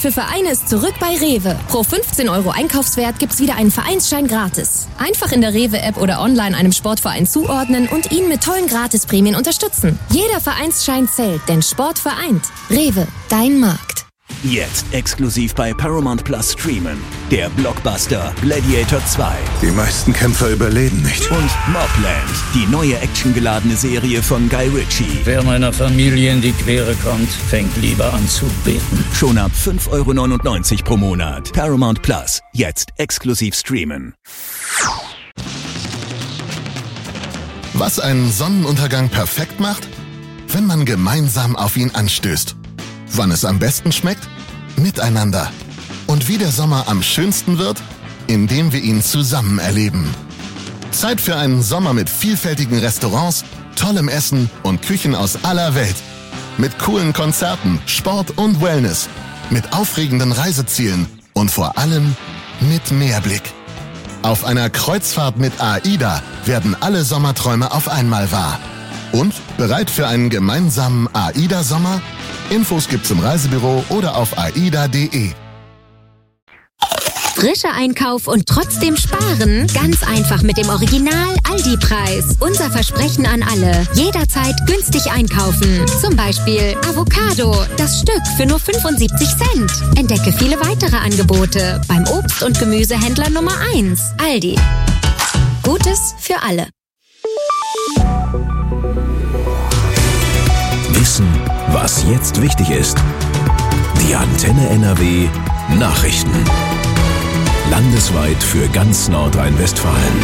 für Vereine ist zurück bei Rewe. Pro 15 € Einkaufswert gibt's wieder einen Vereinsschein gratis. Einfach in der Rewe-App oder online einem Sportverein zuordnen und ihn mit tollen Gratisprämien unterstützen. Jeder Vereinsschein zählt, denn Sport vereint. Rewe, dein Markt. Jetzt exklusiv bei Paramount Plus streamen. Der Blockbuster Gladiator 2. Die meisten Kämpfer überleben nicht. Und Mobland, die neue actiongeladene Serie von Guy Ritchie. Wer meiner Familie in die Quere kommt, fängt lieber an zu beten. Schon ab 5,99 € pro Monat. Paramount Plus, jetzt exklusiv streamen. Was einen Sonnenuntergang perfekt macht? Wenn man gemeinsam auf ihn anstößt. Wann es am besten schmeckt? Miteinander. Und wie der Sommer am schönsten wird? Indem wir ihn zusammen erleben. Zeit für einen Sommer mit vielfältigen Restaurants, tollem Essen und Küchen aus aller Welt. Mit coolen Konzerten, Sport und Wellness. Mit aufregenden Reisezielen und vor allem mit Meerblick. Auf einer Kreuzfahrt mit AIDA werden alle Sommerträume auf einmal wahr. Und bereit für einen gemeinsamen AIDA-Sommer? Infos gibt's im Reisebüro oder auf aida.de. Frischer Einkauf und trotzdem sparen? Ganz einfach mit dem Original-Aldi-Preis. Unser Versprechen an alle. Jederzeit günstig einkaufen. Zum Beispiel Avocado. Das Stück für nur 75 Cent. Entdecke viele weitere Angebote beim Obst- und Gemüsehändler Nummer 1. Aldi. Gutes für alle. Wissen, was jetzt wichtig ist. Die Antenne NRW Nachrichten. Landesweit für ganz Nordrhein-Westfalen.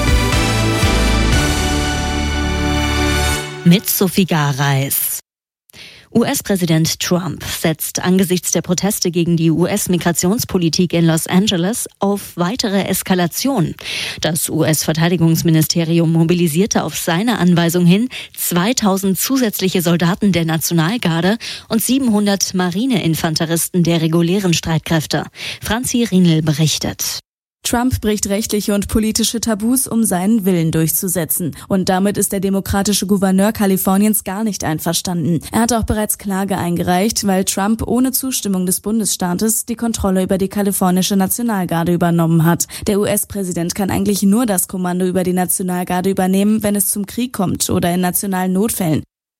Mit Sophie Gareis. US-Präsident Trump setzt angesichts der Proteste gegen die US-Migrationspolitik in Los Angeles auf weitere Eskalation. Das US-Verteidigungsministerium mobilisierte auf seine Anweisung hin 2000 zusätzliche Soldaten der Nationalgarde und 700 Marineinfanteristen der regulären Streitkräfte. Franzi Rienl berichtet. Trump bricht rechtliche und politische Tabus, um seinen Willen durchzusetzen. Und damit ist der demokratische Gouverneur Kaliforniens gar nicht einverstanden. Er hat auch bereits Klage eingereicht, weil Trump ohne Zustimmung des Bundesstaates die Kontrolle über die kalifornische Nationalgarde übernommen hat. Der US-Präsident kann eigentlich nur das Kommando über die Nationalgarde übernehmen, wenn es zum Krieg kommt oder in nationalen Notfällen.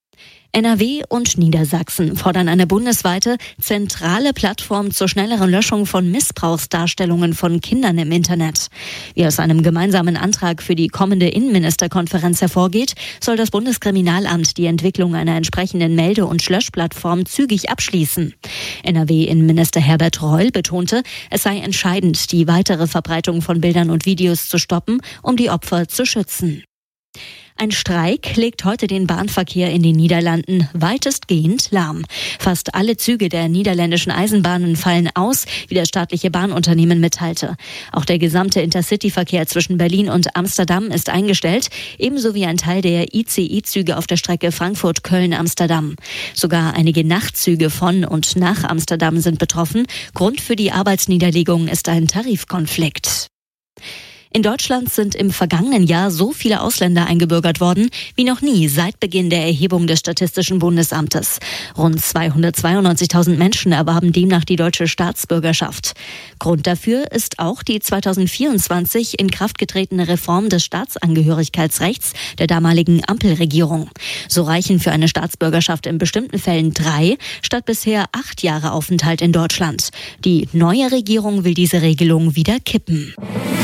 NRW und Niedersachsen fordern eine bundesweite zentrale Plattform zur schnelleren Löschung von Missbrauchsdarstellungen von Kindern im Internet. Wie aus einem gemeinsamen Antrag für die kommende Innenministerkonferenz hervorgeht, soll das Bundeskriminalamt die Entwicklung einer entsprechenden Melde- und Löschplattform zügig abschließen. NRW-Innenminister Herbert Reul betonte, es sei entscheidend, die weitere Verbreitung von Bildern und Videos zu stoppen, um die Opfer zu schützen. Ein Streik legt heute den Bahnverkehr in den Niederlanden weitestgehend lahm. Fast alle Züge der niederländischen Eisenbahnen fallen aus, wie das staatliche Bahnunternehmen mitteilte. Auch der gesamte Intercity-Verkehr zwischen Berlin und Amsterdam ist eingestellt, ebenso wie ein Teil der ICE-Züge auf der Strecke Frankfurt-Köln-Amsterdam. Sogar einige Nachtzüge von und nach Amsterdam sind betroffen. Grund für die Arbeitsniederlegung ist ein Tarifkonflikt. In Deutschland sind im vergangenen Jahr so viele Ausländer eingebürgert worden wie noch nie seit Beginn der Erhebung des Statistischen Bundesamtes. Rund 292.000 Menschen erwarben demnach die deutsche Staatsbürgerschaft. Grund dafür ist auch die 2024 in Kraft getretene Reform des Staatsangehörigkeitsrechts der damaligen Ampelregierung. So reichen für eine Staatsbürgerschaft in bestimmten Fällen 3 statt bisher 8 Jahre Aufenthalt in Deutschland. Die neue Regierung will diese Regelung wieder kippen.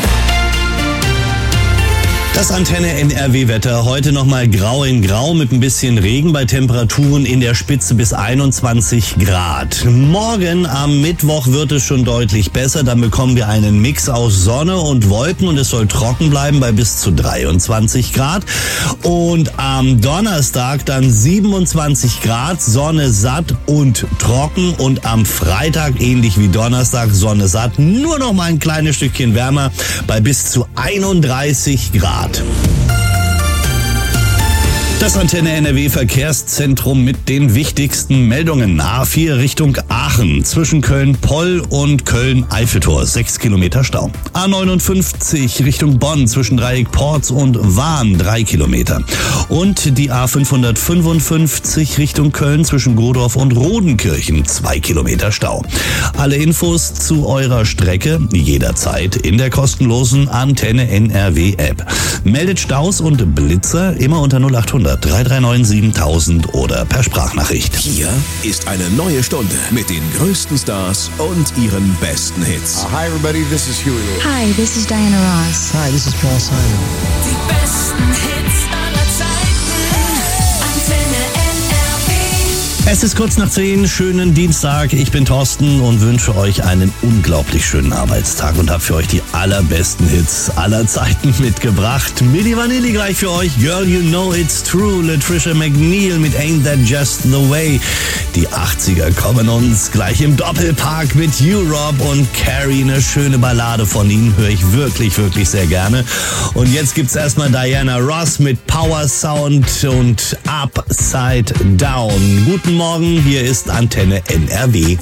Das Antenne NRW-Wetter. Heute nochmal grau in grau mit ein bisschen Regen bei Temperaturen in der Spitze bis 21 Grad. Morgen am Mittwoch wird es schon deutlich besser. Dann bekommen wir einen Mix aus Sonne und Wolken und es soll trocken bleiben bei bis zu 23 Grad. Und am Donnerstag dann 27 Grad, Sonne satt und trocken. Und am Freitag ähnlich wie Donnerstag Sonne satt, nur noch mal ein kleines Stückchen wärmer bei bis zu 31 Grad. Das Antenne NRW Verkehrszentrum mit den wichtigsten Meldungen. A4 Richtung Aachen zwischen Köln-Poll und Köln-Eiffeltor 6 Kilometer Stau. A59 Richtung Bonn zwischen Dreieck Porz und Wahn 3 Kilometer. Und die A555 Richtung Köln zwischen Godorf und Rodenkirchen 2 Kilometer Stau. Alle Infos zu eurer Strecke jederzeit in der kostenlosen Antenne NRW App. Meldet Staus und Blitzer immer unter 0800 339 7000 oder per Sprachnachricht. Hier ist eine neue Stunde mit den größten Stars und ihren besten Hits. Hi everybody, this is Huey Lewis. Hi, this is Diana Ross. Hi, this is Paul Simon. Die besten Hits aller Zeiten. Antenne NRW. Es ist kurz nach 10, schönen Dienstag. Ich bin Thorsten und wünsche euch einen unglaublich schönen Arbeitstag und habe für euch die allerbesten Hits aller Zeiten mitgebracht. Milli Vanilli gleich für euch. Girl, you know it's true. Latricia McNeil mit Ain't That Just the Way. Die 80er kommen uns gleich im Doppelpark mit Europe und Carrie. Eine schöne Ballade von ihnen höre ich wirklich, wirklich sehr gerne. Und jetzt gibt's erstmal Diana Ross mit Power Sound und Upside Down. Guten Morgen, hier ist Antenne NRW.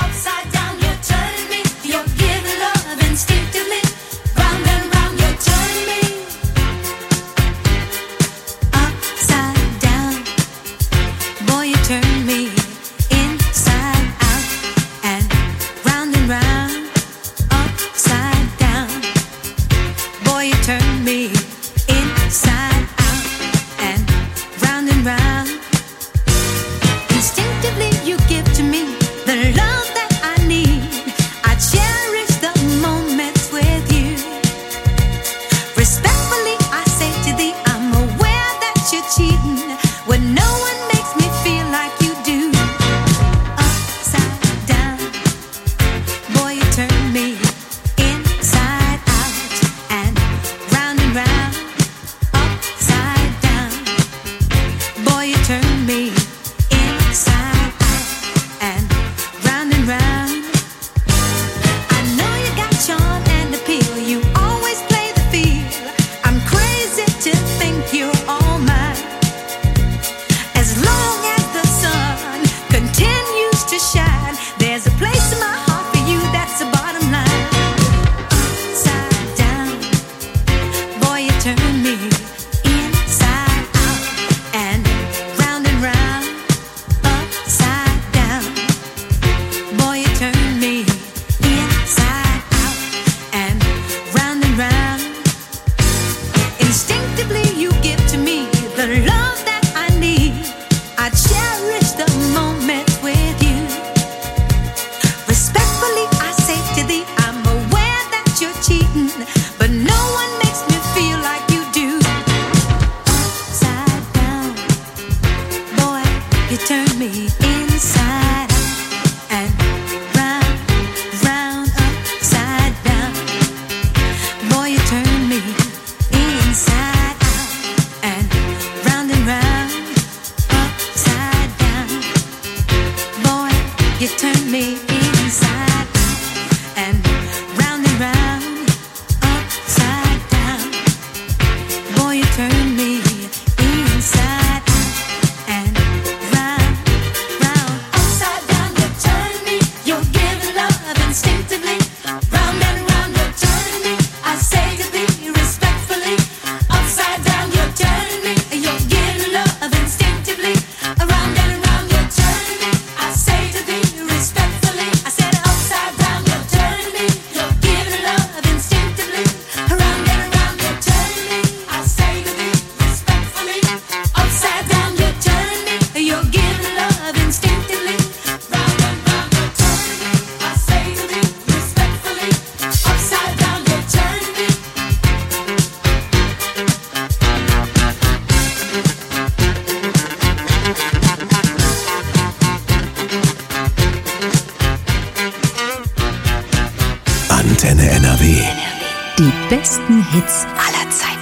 Antenne NRW. Die besten Hits aller Zeiten.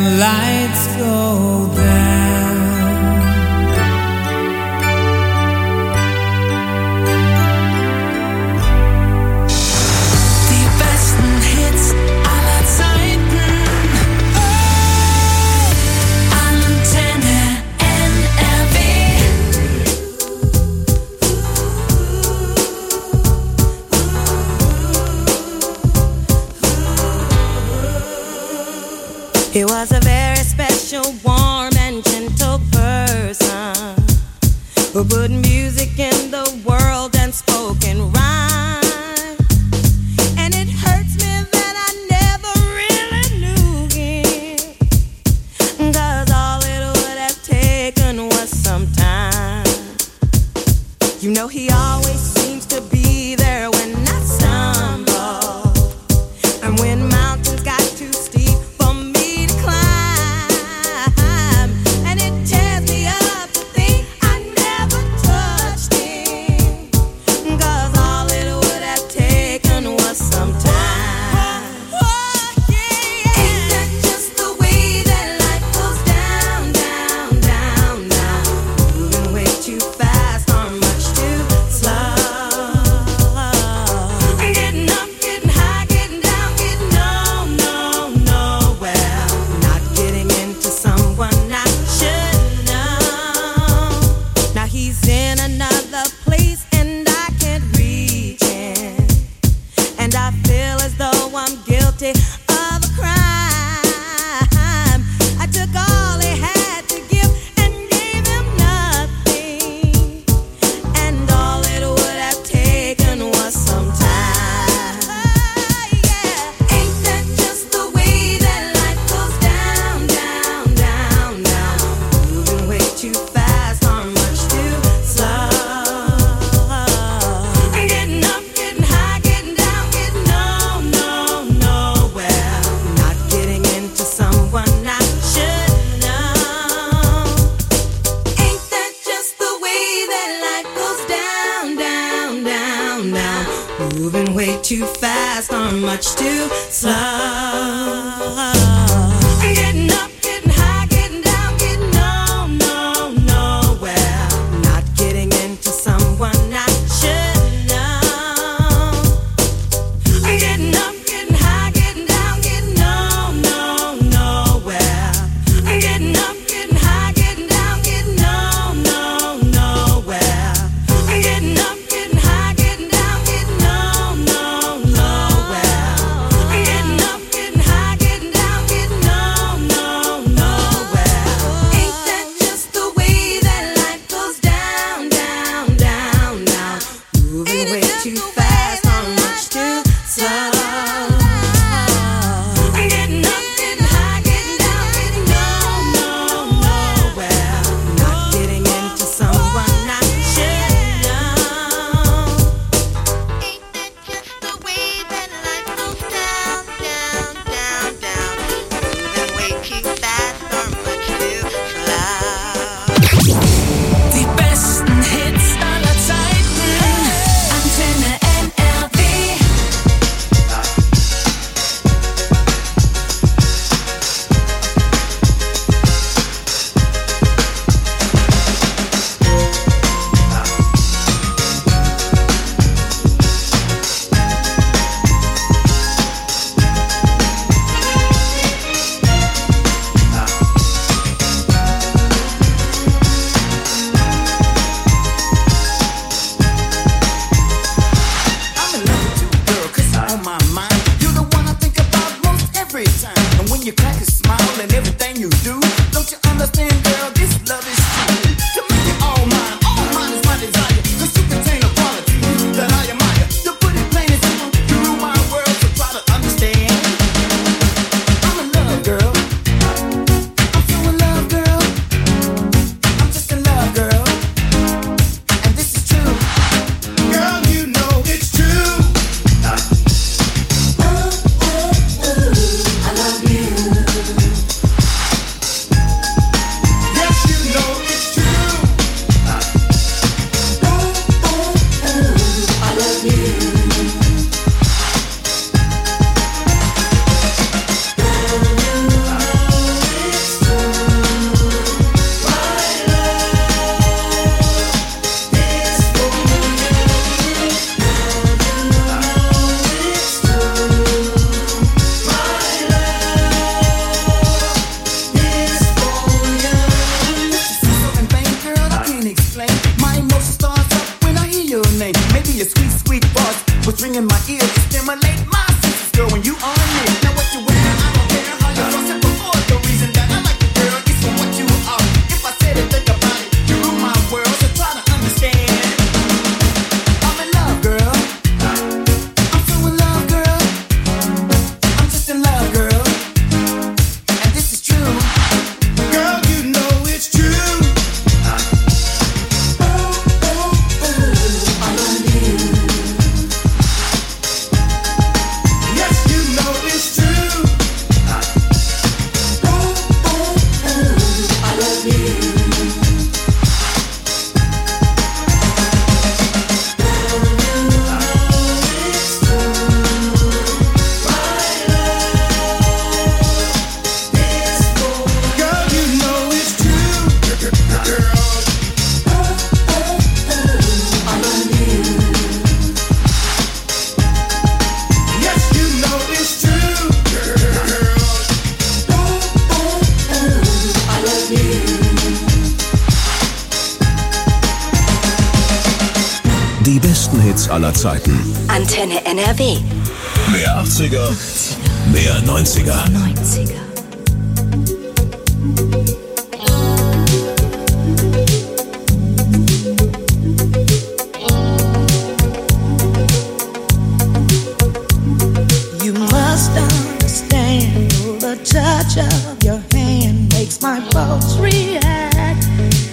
when lights go down. Die besten Hits aller Zeiten. Antenne NRW. He was a very special, warm and gentle person who put music in the world and spoke in rhyme. And it hurts me that I never really knew him, 'cause all it would have taken was some time. You know he always seems to be there when I stumble, and when mountains got too steep for me to climb, and it tears me up to think I never touched him, 'cause all it would have taken was some time. Ain't that just the way that life goes down, down, down, down, moving way too fast or much too slow? Getting up, getting high, getting down, getting nowhere, not getting into someone I should know. Now he's in another place and I can't reach him, and I feel as though I'm guilty of a crime. I took all he had to give and gave him nothing, and all it would have taken was some time. Ain't that just the way that life goes down, down, down, down, moving way too fast or much too slow? Getting up, getting high, getting down, getting nowhere, not getting into someone I should know. Ain't that just the way that life goes down, down, down, down, moving way too fast or much too slow? Getting up, getting high, getting down, getting nowhere, not getting into someone I should know. Getting up, getting high, getting down, getting nowhere. Getting up, getting high, getting down, getting nowhere. Getting up, getting high, getting down, getting nowhere. Getting up, getting high, getting down, getting nowhere. Ain't that just the way that life goes down, down, down, down, moving way too fast or much too slow? Getting up, getting high, getting down, getting nowhere, not getting into someone I should know. Ain't that just the way that life goes down, down, down, down, moving way too fast or much too slow? Die besten Hits aller Zeiten. Antenne NRW. I'm in love with you, girl, 'cause you're on my mind. You're the one I think about most every time. And when you crack a smile and everything you do, don't you understand, girl, this love is true. To make it all mine is my desire. 'Cause you contain a quality that I admire. To put it plain and simple, you rule my world, so try to understand. I'm in love, girl. I'm so in love, girl. I'm just in love, girl. And this is true. Girl, you know it's true. I love you. ringing my ears, you stimulate my senses, girl, when you are near. Now what you wear, I don't care how you dress it before. The reason that I like you, girl, is for what you are. If I said it, think about it, you rule my world, so try to understand. I'm in love, girl. I'm so in love, girl. I'm just in love, girl. And this is true. Girl, you know it's true. Die besten Hits aller Zeiten. Antenne NRW. Mehr 80er, mehr 90er. You must understand, the touch of your hand makes my pulse react.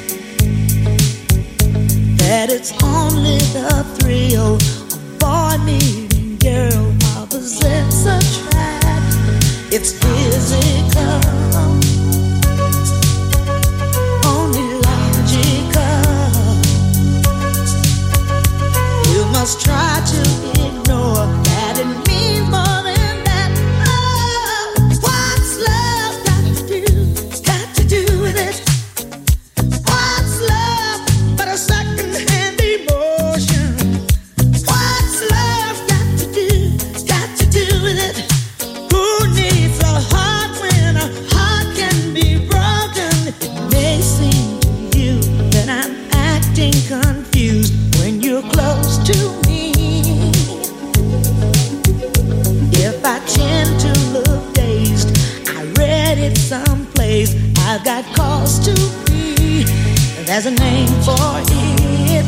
That it's only the thrill of boy meeting girl, opposites attract. It's physical, only logical. You must try to ignore that it means more than that. Oh, what's love got to do? Got to do with it. What's love but a second-hand emotion? What's love got to do? Got to do with it. Who needs a heart when a heart can be broken? It may seem to you that I'm acting confused when you're close to me. If I tend to look dazed, I read it someplace. I've got cause to be. There's a name for it.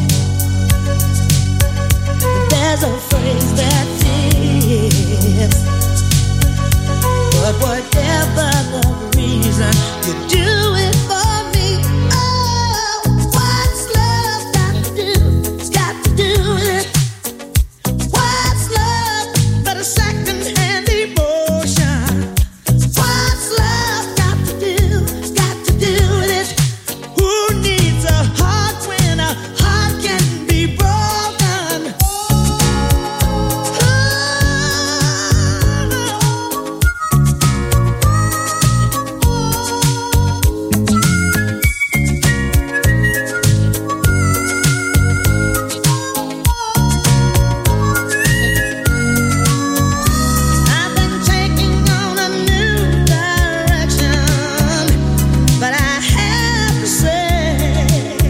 There's a phrase that fits. But whatever the reason, you do it for me. Oh, what's love got to do? It's got to do with it. What's love but a second-hand emotion? What's love got to do? It's got to do with it. Who needs a heart when a heart can be broken? I've been taking on a new direction, but I have to say,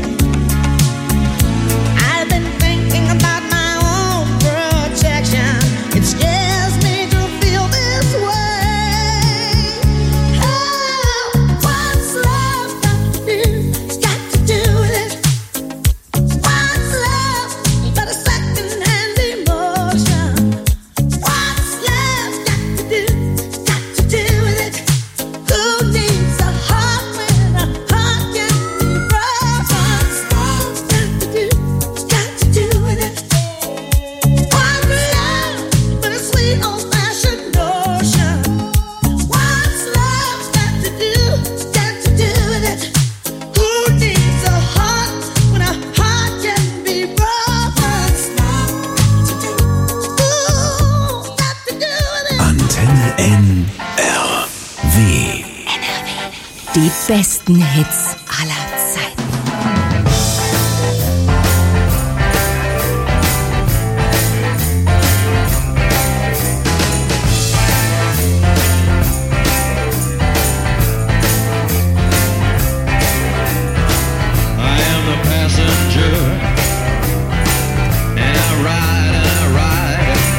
I've been thinking about my own protection. It scares me to feel this way. Oh, what's love got to do? It's got to do with it. What's love but a second-hand emotion? What's love got to do? It's got to do with it. Who needs a heart when a heart can be broken? What's love got to do? It's got to do with it. What's love but a sweet old-fashioned notion? What's love got to do? It's got to do with it. Who needs a heart when a heart can be broken? Ooh, got to do with it. Antenne NRW. Die besten Hits aller Zeiten. I am the passenger, and I ride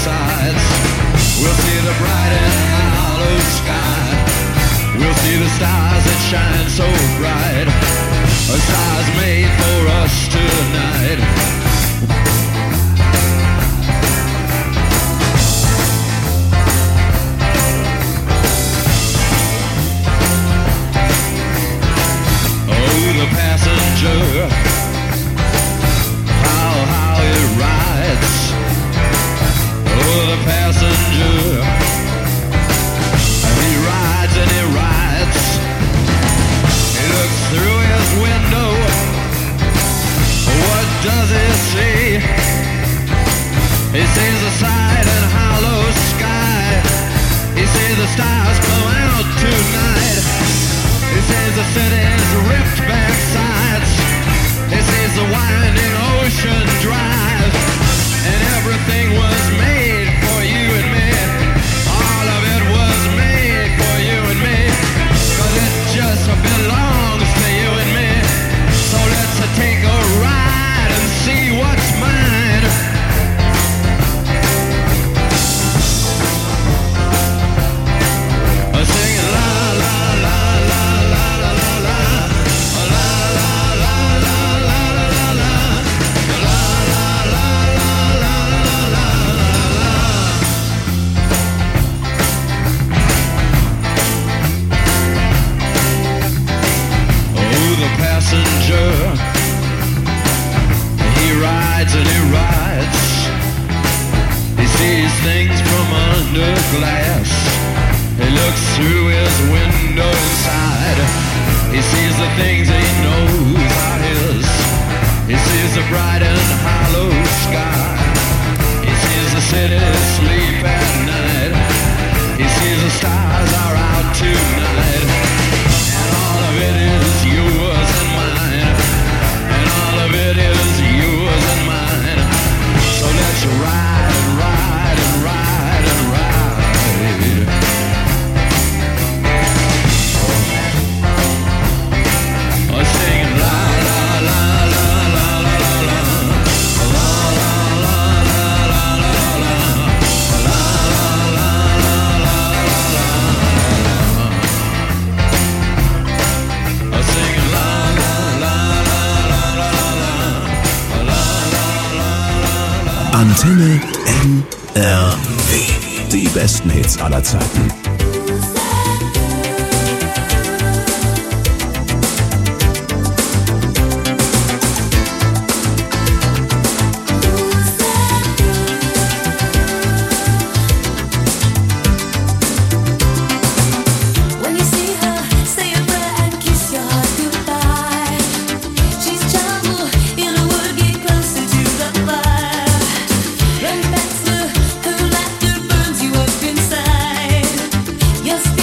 sides. We'll see the bright and hollow sky. We'll see the stars that shine so bright. A stars made for us tonight. The passenger, how it rides. Oh, the passenger, he rides and he rides. He looks through his window. What does he see? He sees the side and hollow sky. He sees the stars come out tonight. He sees the city's ripped back sides. He sees the winding ocean drive. And everything was made for you and me. All of it was made for you and me. 'Cause it just belongs to you and me. So let's take a ride and see what's mine. Singing la la la la la la la la. Passenger, he rides and he rides. He sees things from under glass. He looks through his window inside. He sees the things he knows are his. He sees the bright and hollow sky. He sees the city sleep at night. He sees the stars are out tonight. And all of it is yours and mine. And all of it is yours and mine. So let's ride and ride and ride and ride. Oh, singing la la la la la la la la. La la la la la la la. La la la la la la la. Singing la la la la la la la. La la la la. Antenne NRW. Die besten Hits aller Zeiten. Yes.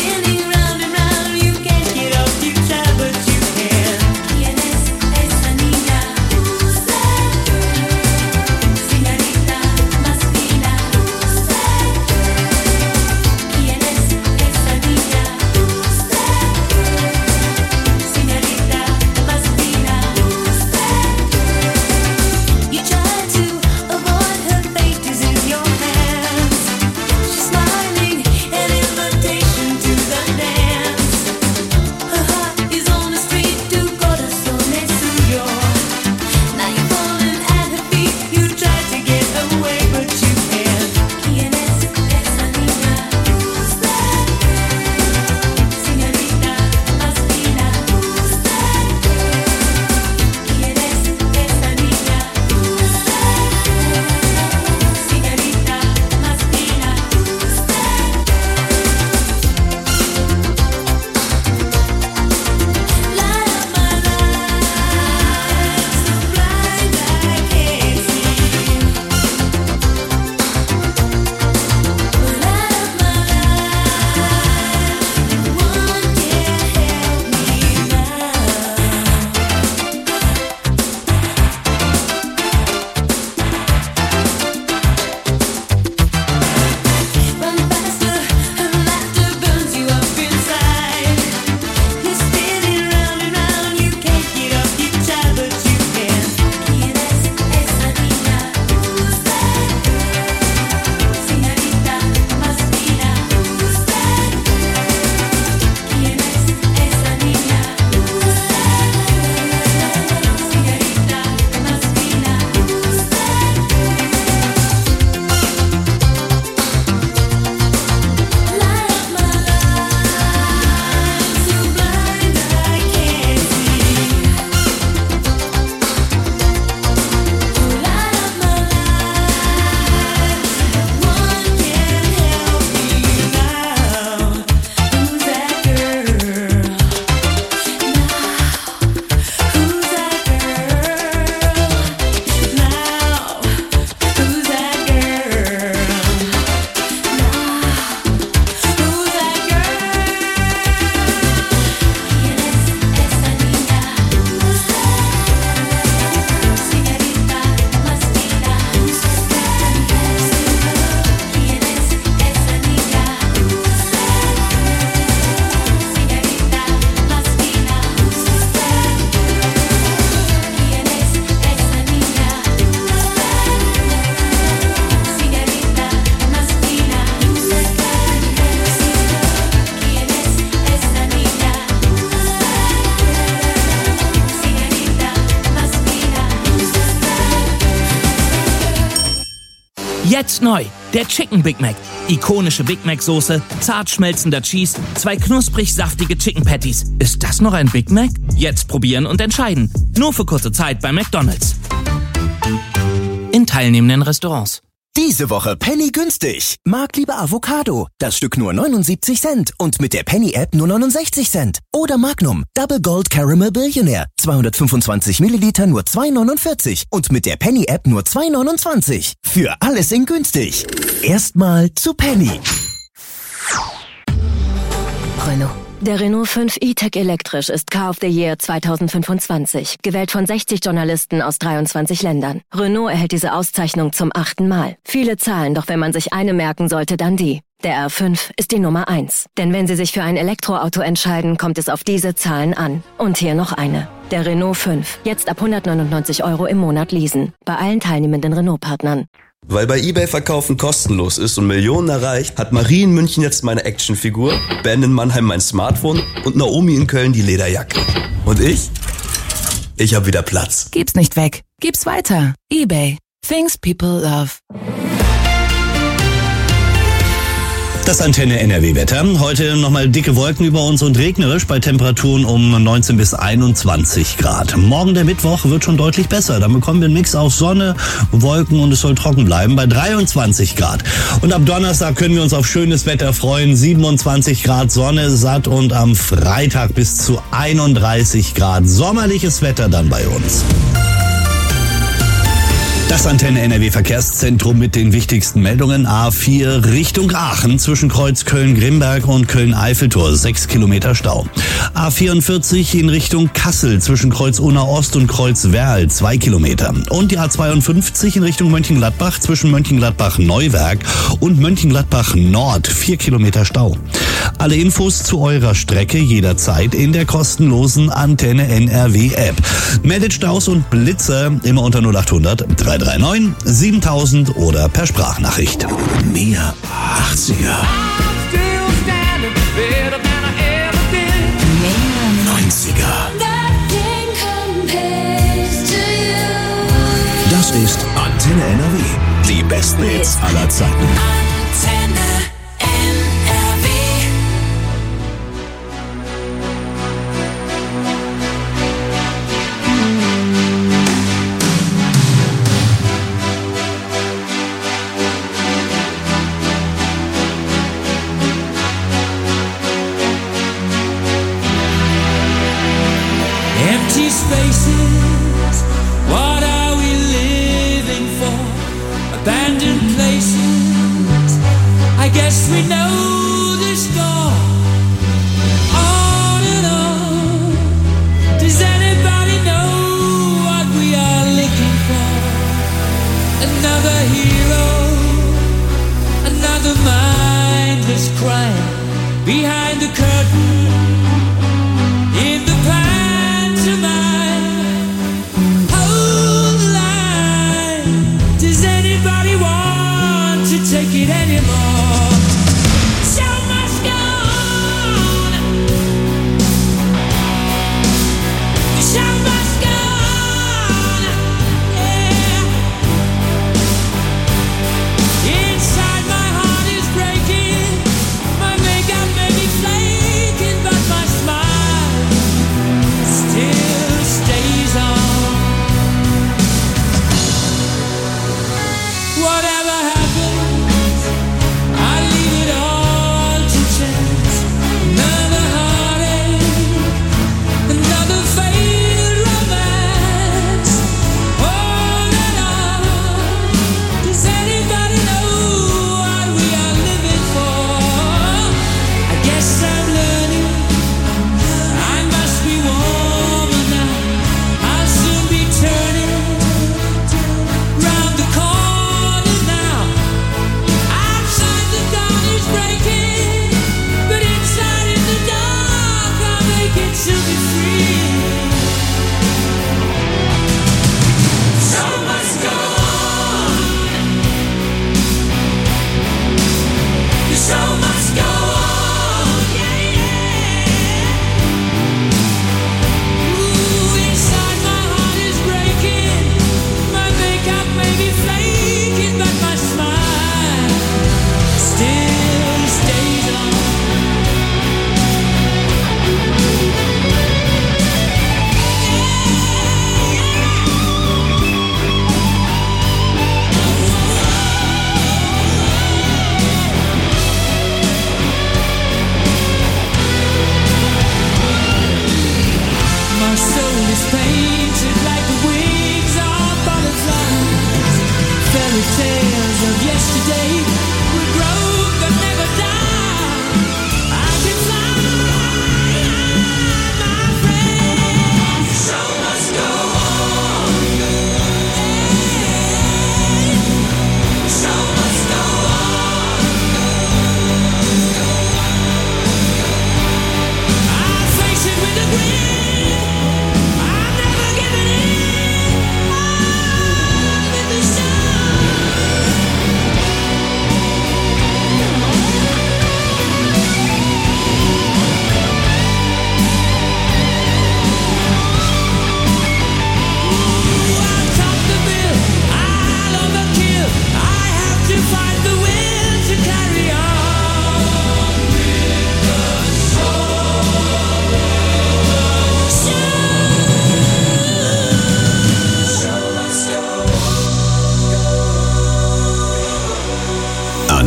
neu. Der Chicken Big Mac. Ikonische Big Mac Soße, zart schmelzender Cheese, 2 knusprig saftige Chicken Patties. Ist das noch ein Big Mac? Jetzt probieren und entscheiden. Nur für kurze Zeit bei McDonald's. In teilnehmenden Restaurants. Diese Woche Penny günstig. Marktliebe Avocado. Das Stück nur 79 Cent und mit der Penny-App nur 69 Cent. Oder Magnum Double Gold Caramel Billionaire. 225 Milliliter nur 2,49 und mit der Penny-App nur 2,29. Für alles in günstig. Erstmal zu Penny. Renault. Der Renault 5 E-Tech elektrisch ist Car of the Year 2025. Gewählt von 60 Journalisten aus 23 Ländern. Renault erhält diese Auszeichnung zum 8. Mal. Viele Zahlen, doch wenn man sich eine merken sollte, dann die. Der R5 ist die Nummer 1. Denn wenn Sie sich für ein Elektroauto entscheiden, kommt es auf diese Zahlen an. Und hier noch eine. Der Renault 5. Jetzt ab 199 € im Monat leasen. Bei allen teilnehmenden Renault-Partnern. Weil bei eBay Verkaufen kostenlos ist und Millionen erreicht, hat Marie in München jetzt meine Actionfigur, Ben in Mannheim mein Smartphone und Naomi in Köln die Lederjacke. Und ich? Ich hab wieder Platz. Gib's nicht weg. Gib's weiter. eBay. Things people love. Das Antenne NRW-Wetter. Heute nochmal dicke Wolken über uns und regnerisch bei Temperaturen um 19 bis 21 Grad. Morgen der Mittwoch wird schon deutlich besser. Dann bekommen wir einen Mix aus Sonne, Wolken und es soll trocken bleiben bei 23 Grad. Und ab Donnerstag können wir uns auf schönes Wetter freuen. 27 Grad Sonne, satt und am Freitag bis zu 31 Grad. Sommerliches Wetter dann bei uns. Das Antenne NRW Verkehrszentrum mit den wichtigsten Meldungen. A4 Richtung Aachen zwischen Kreuz Köln-Grimberg und Köln-Eiffeltor 6 Kilometer Stau. A44 in Richtung Kassel zwischen Kreuz Unna-Ost und Kreuz Werl 2 Kilometer. Und die A52 in Richtung Mönchengladbach zwischen Mönchengladbach-Neuwerk und Mönchengladbach-Nord 4 Kilometer Stau. Alle Infos zu eurer Strecke jederzeit in der kostenlosen Antenne NRW App. Meldet Staus und Blitzer immer unter 0800 339 7000 oder per Sprachnachricht. Mehr 80er. Mehr 90er. Das ist Antenne NRW. Die besten Hits aller Zeiten. Antenne NRW. Empty spaces, what are we living for? Abandoned places, I guess we know the score. On and on, does anybody know what we are looking for? Another hero, another mindless crime behind the curtain, in the pantomime. Hold the line. Does anybody want to take it anymore? Show must go on. The show must go on. Yeah. Inside my heart is breaking. My makeup may be flaking, but my smile still stays on. Whatever happens, I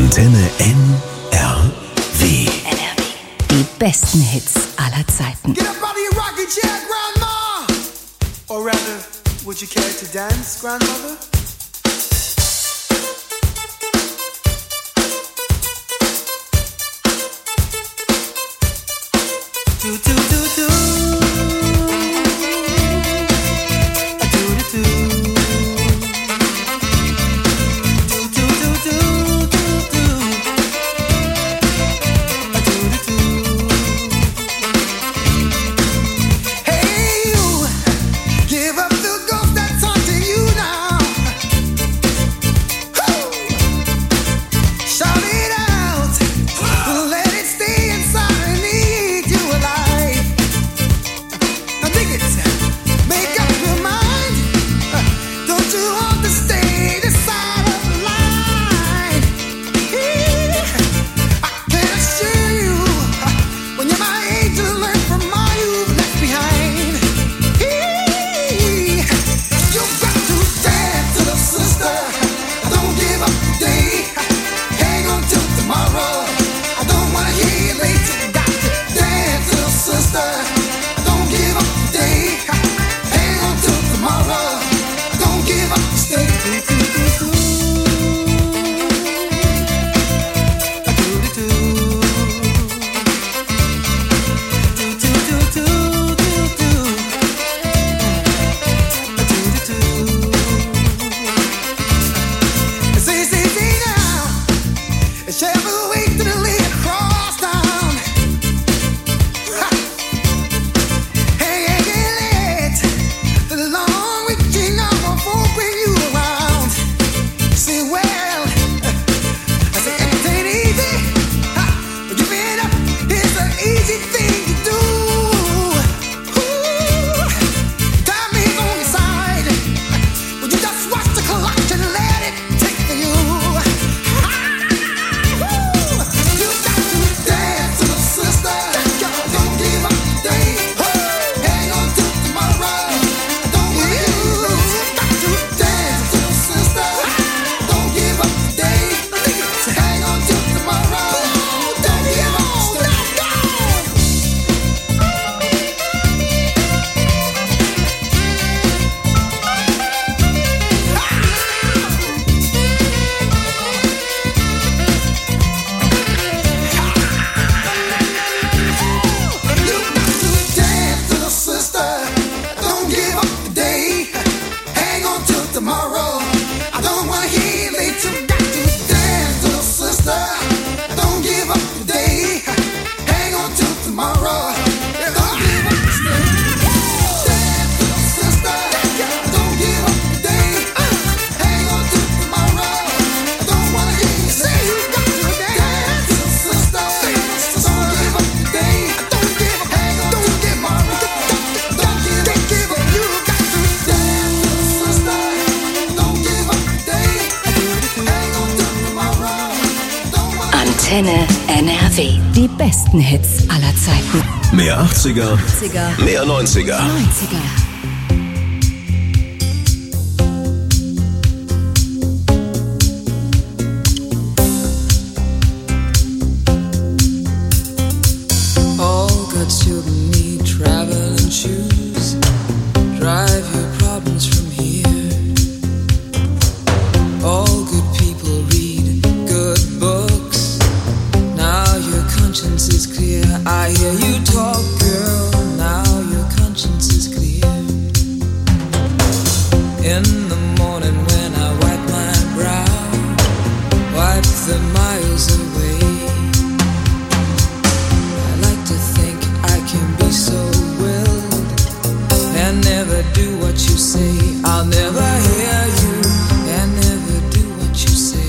Antenne NRW. Die besten Hits aller Zeiten. Get up out of your rocking chair, Grandma! Or rather, would you care to dance, Grandmother? Do, do, do, do. Antenne NRW. Die besten Hits aller Zeiten. Mehr 80er, mehr 90er. All good children need traveling shoes. Drive your problems from here. All good people read good books. Now your conscience is clear. I hear you talk, girl. Now your conscience is clear. In the morning when I wipe my brow, wipe the miles away. I like to think I can be so willed and never do what you say. I'll never hear you and never do what you say.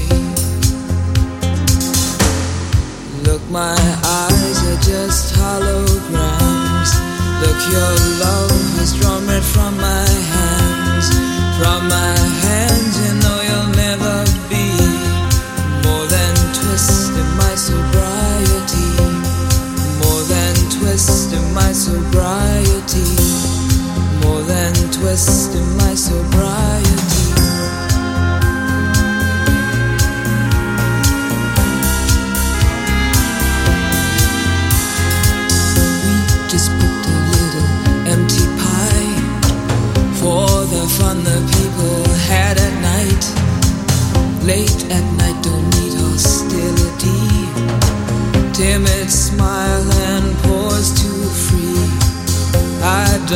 Look, my eyes are just holograms. Look, your love has drawn red from my hands. From my hands, you know you'll never be more than twist in my sobriety. More than twist in my sobriety. More than twist in my sobriety.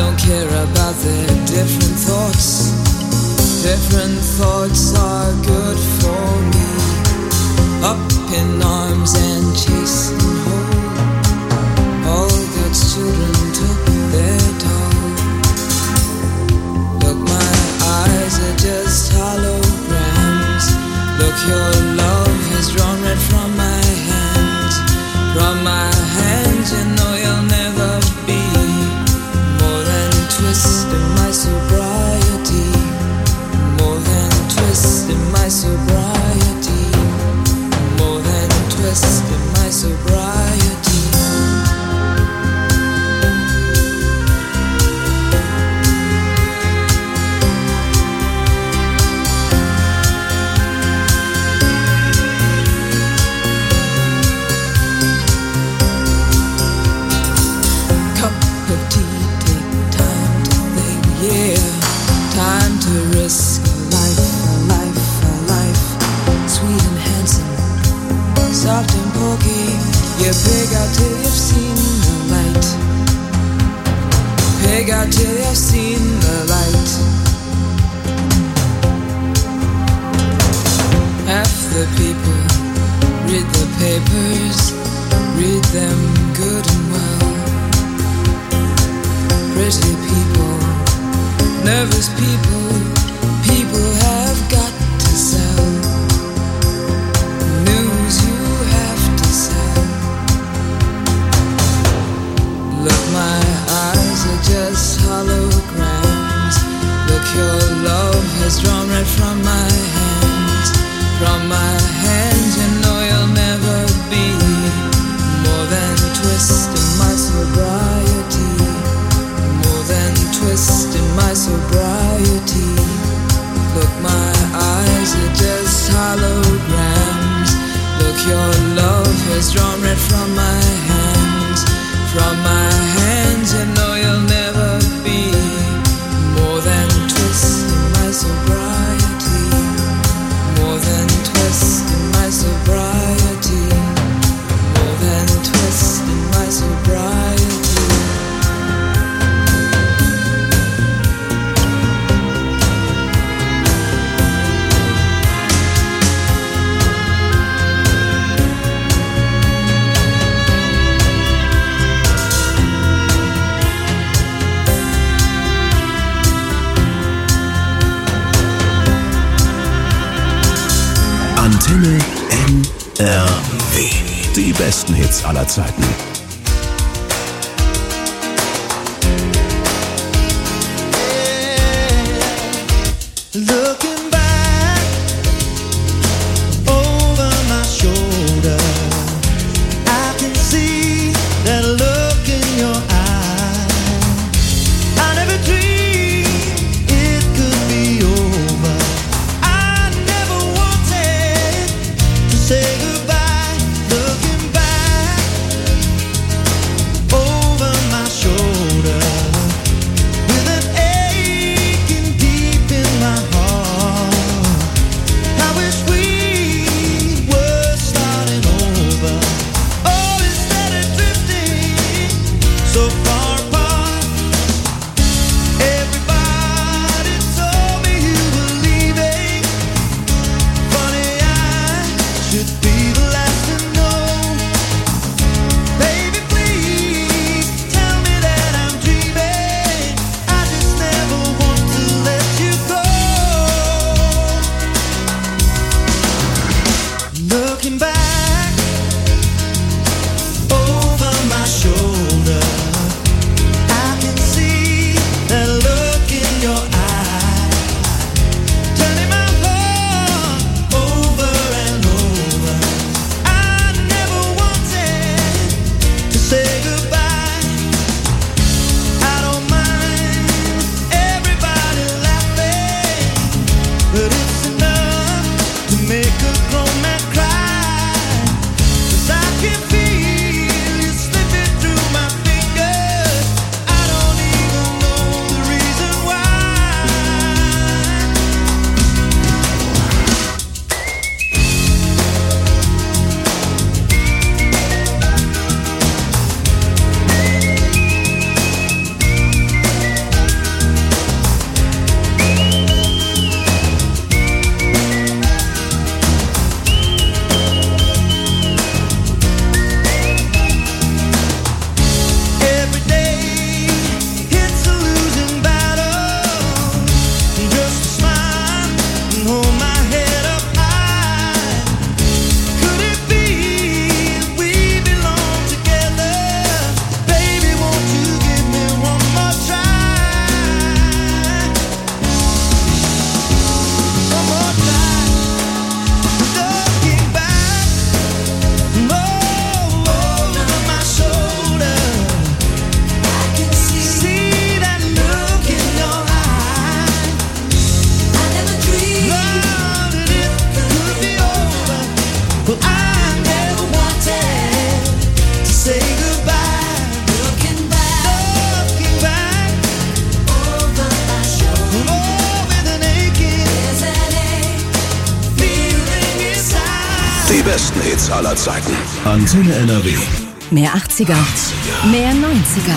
don't care about their different thoughts. Different thoughts are good for me. Up in arms and chasing home. All God's children took their toll. Look, my eyes are just holograms. Look, your love has drawn red from my hands. From my hands, you know you'll never be more than twist in my sobriety. More than twist in my sobriety. More than twist in my sobriety. Cup of tea, take time to think, yeah. Time to risk a life, a life, a life. Sweet and handsome, soft and pokey. You pig out till you've seen the light. Pig out till you've seen the light. Half the people read the papers, read them good and well. Pretty people, nervous people, people have got to sell. News you have to sell. Look, my eyes are just holograms. Look, your love has drawn red from my hands. From my hands, you know you'll never be more than twist in my sobriety. More than twist in my sobriety. Look, my eyes are just holograms. Look, your love has drawn red from my hands. From my hands, you know you'll never be more than twist in my sobriety. More than twist in my sobriety. More than twist in my sobriety. Antenne NRW. Die besten Hits aller Zeiten. Looking back over my shoulder, I can see that look in your eye. I never dreamed it could be over. I never wanted to say goodbye. Looking back over my shoulder, with an aching deep in my heart. I wish we were starting over. Oh, instead of drifting so far apart. Everybody told me you were leaving. Funny, I should be besten Hits aller Zeiten. Antenne NRW. Mehr 80er. Mehr 90er.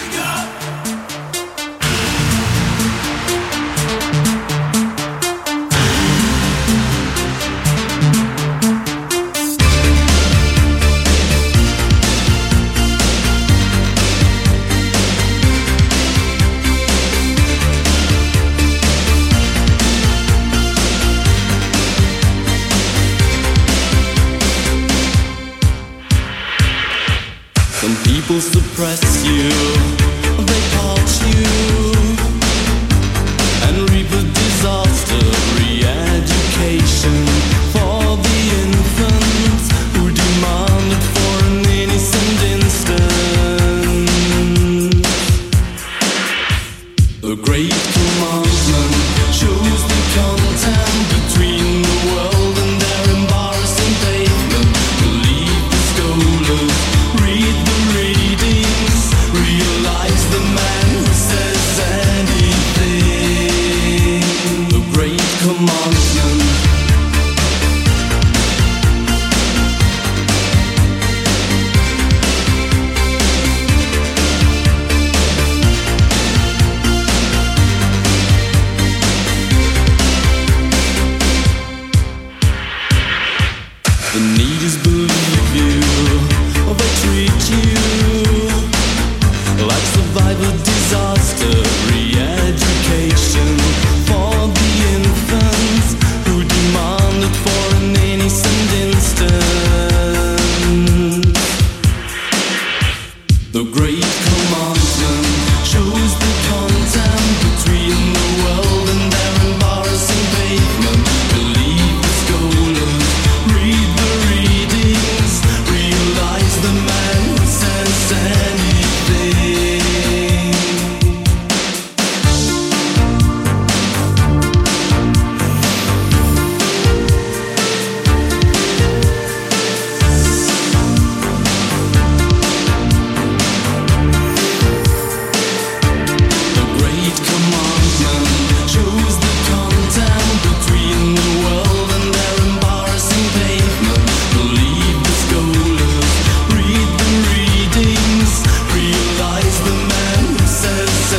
Some people suppress you, they haunt you, and reap a disaster. Re-education for the infants who demanded for an innocent instant. The great commandment shows the content between the world and their embarrassing pavement. Believe the scholars, read the readings, realize the man who says anything. The great commandment. The need is believe you, or they treat you like survivor disaster. Re-education for the infants who demanded for an innocent instant. The great commandment shows the content between the world and their embarrassing pavement. Believe the scholars, read the readings, realize the man who says anything. The great commandment shows the content between the world and their embarrassing pavement. Believe the scholars, read the readings, realize the man who says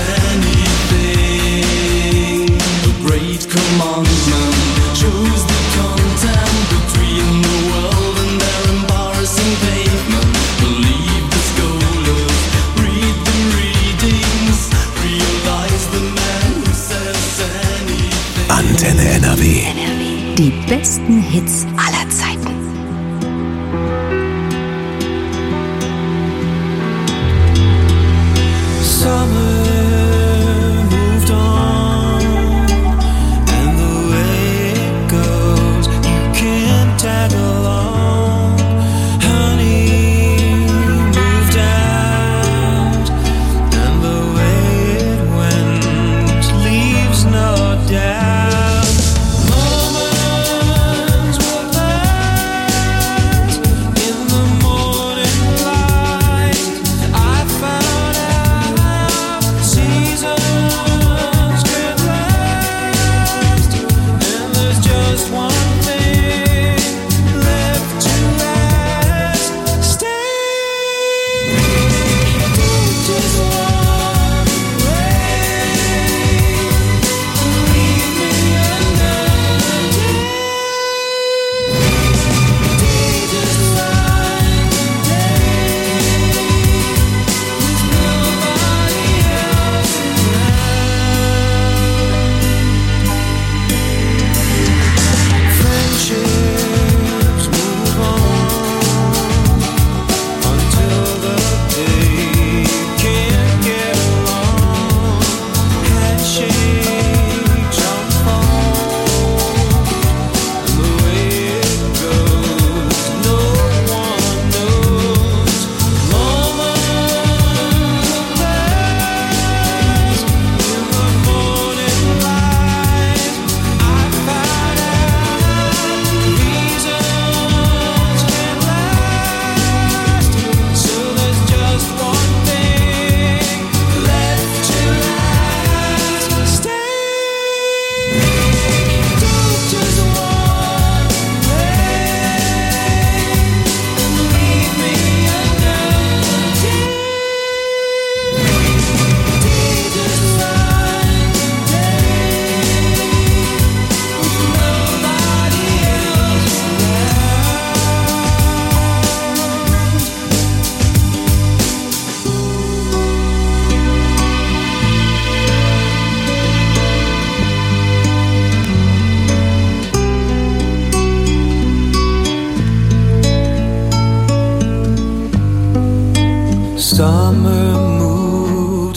anything. The great commandment shows the content between the world and their embarrassing pavement. Believe the scholars, read the readings, realize the man who says anything. Antenne NRW. Die besten Hits aller Zeiten. Summer moved on, and the way it goes, you can't tag along. Honey moved out, and the way it went leaves no doubt. Moments were summer moved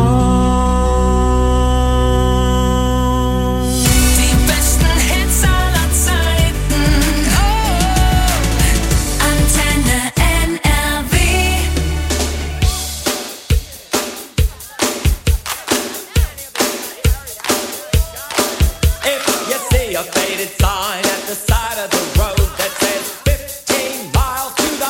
on. Die besten Hits aller Zeiten. Oh, Antenne NRW. If you see a faded sign at the side of the road that says 15 miles to the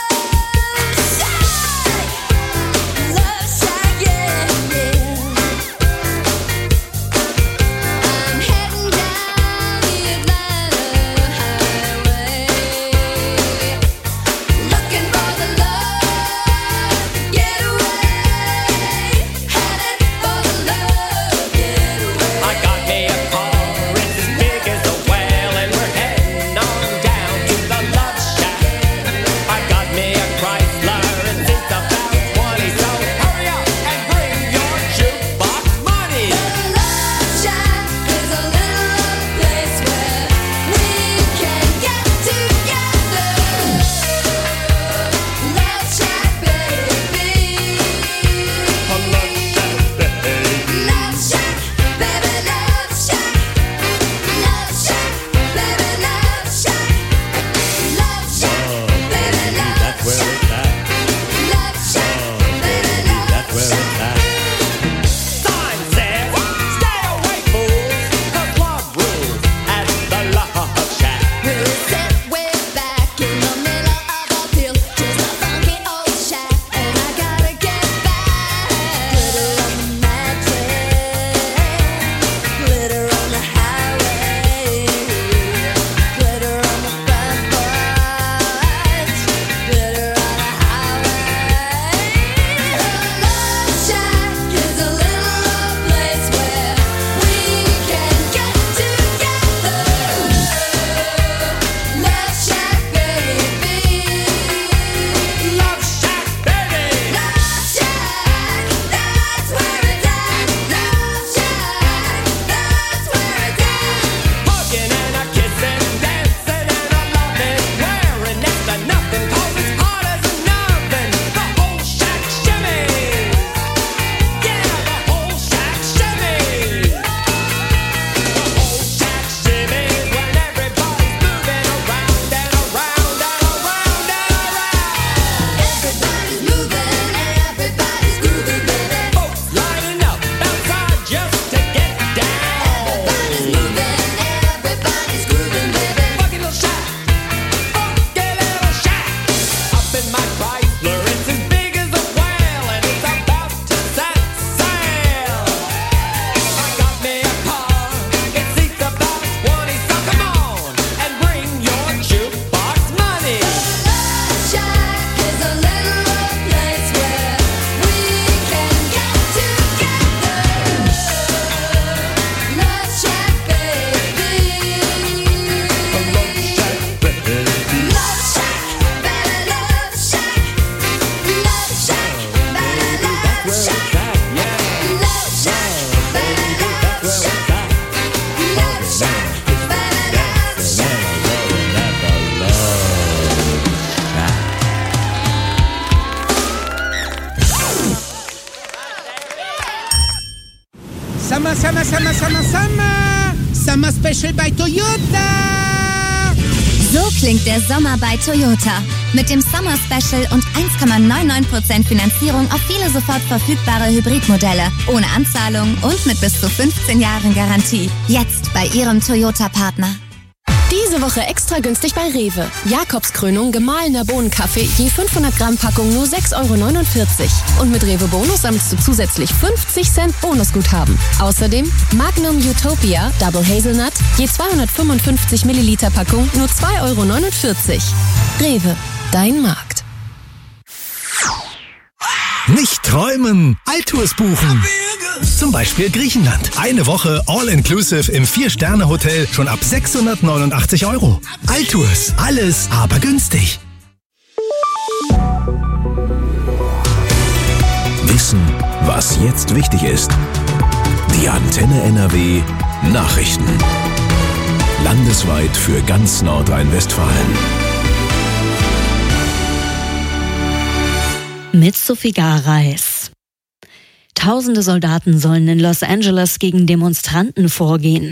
Summer Special bei Toyota. So klingt der Sommer bei Toyota. Mit dem Summer Special und 1,99% Finanzierung auf viele sofort verfügbare Hybridmodelle. Ohne Anzahlung und mit bis zu 15 Jahren Garantie. Jetzt bei Ihrem Toyota-Partner. Diese Woche extra günstig bei Rewe. Jakobskrönung gemahlener Bohnenkaffee, je 500 Gramm Packung nur 6,49 €. Und mit Rewe Bonus sammelst du zusätzlich 50 Cent Bonusguthaben. Außerdem Magnum Utopia Double Hazelnut, je 255 Milliliter Packung nur 2,49 €. Rewe, dein Markt. Nicht träumen, Altours buchen. Zum Beispiel Griechenland. Eine Woche All-Inclusive im 4-Sterne-Hotel schon ab 689 €. Altours, alles aber günstig. Wissen, was jetzt wichtig ist. Die Antenne NRW Nachrichten. Landesweit für ganz Nordrhein-Westfalen. mit Sophie Gareis. Tausende Soldaten sollen in Los Angeles gegen Demonstranten vorgehen.